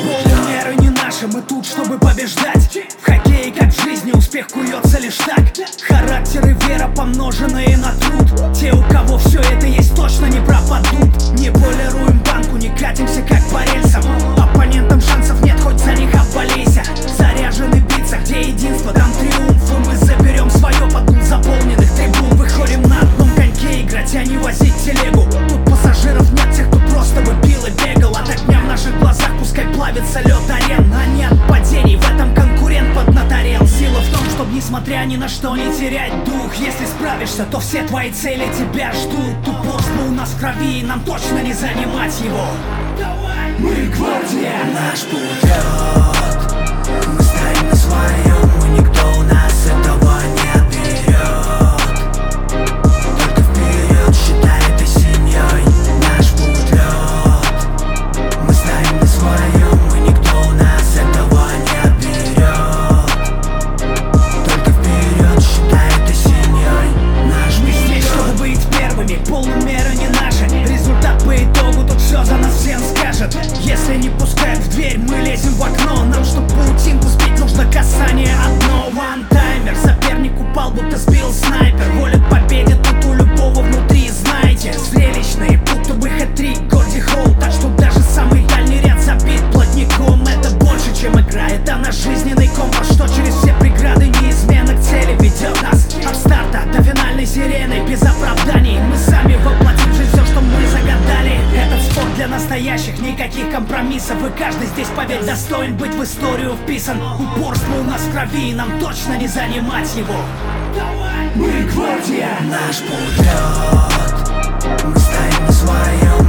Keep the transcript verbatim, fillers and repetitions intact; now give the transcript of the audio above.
Полумеры не наши, мы тут, чтобы побеждать. В хоккее, как в жизни, успех куется лишь так. Характер и вера, помноженные на труд. Те, у кого все это есть, точно не пропадут. Не полируем банку, не катимся как по рельсам. Оппонентам шансов нет, хоть за них обвалися. Заряжены биться, где единство, там триумф. И мы заберем свое под дул заполненных трибун. Выходим на одном коньке играть, а не возить телегу. Тут пассажиров нет, тех, кто просто бы пил и бегал. От огня в наших глазах пускай плавится лед арен, а не от падений, в этом конкурент поднаторел. Сила в том, чтобы несмотря ни на что не терять дух. Если справишься, то все твои цели тебя ждут. Упорство у нас в крови, и нам точно не занимать его. Мы гвардия, Наш путь вперед, мы стоим на своем, и никто у нас этого не отберет. Только вперед, считай это семьей. Наш путь вперед, мы стоим на своем, и никто у нас этого не отберет. Только вперед, считай это семьей. Наш мы здесь, чтобы быть первыми, полумера не наша. Результат по итогу тут все за нас всем скажет. Если не пускают в дверь, мы лезем в окно. Нам, чтоб паутинку сбить, нужно касание одно. One-таймер, соперник упал, будто сбил снайпер. Воля к победе тут у любого внутри, знаете. Зрелищные, будто бы хэт-трик Горди Хоу. Так что даже самый дальний ряд забит плотником. Это больше, чем игра, это наш жизненный компас, что через все преграды неизменно к цели ведет нас. От старта до финальной сирены, без оправданий. Мы сами воплотим в жизнь все, что мы загадали. Этот спорт для настоящих, никаких компромиссов. И каждый здесь, поверь, достоин быть в историю вписан. Упорство у нас в крови, и нам точно не занимать его. Мы гвардия, Наш путь вперед, мы стоим на своем,